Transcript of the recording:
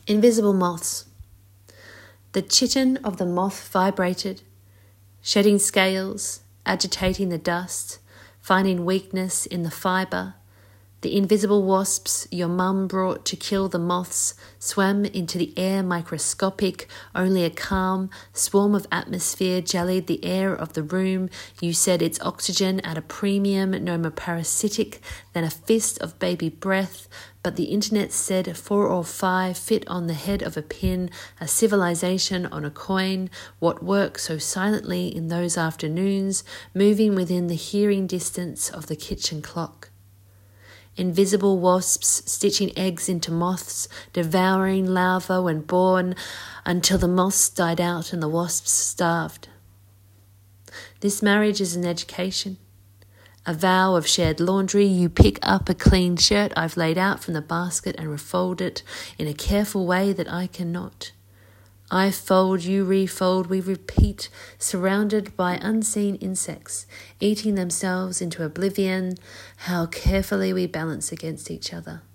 Invisible moths. The chitin of the moth vibrated, shedding scales, agitating the dust, finding weakness in the fibre. The invisible wasps your mum brought to kill the moths swam into the air microscopic. Only a calm swarm of atmosphere jellied the air of the room. You said its oxygen at a premium, no more parasitic than a fist of baby breath. But the internet said 4 or 5 fit on the head of a pin, a civilization on a coin. What worked so silently in those afternoons, moving within the hearing distance of the kitchen clock. Invisible wasps stitching eggs into moths, devouring larvae when born, until the moths died out and the wasps starved. This marriage is an education, a vow of shared laundry. You pick up a clean shirt I've laid out from the basket and refold it in a careful way that I cannot. I fold, you refold, we repeat, surrounded by unseen insects, eating themselves into oblivion. How carefully we balance against each other.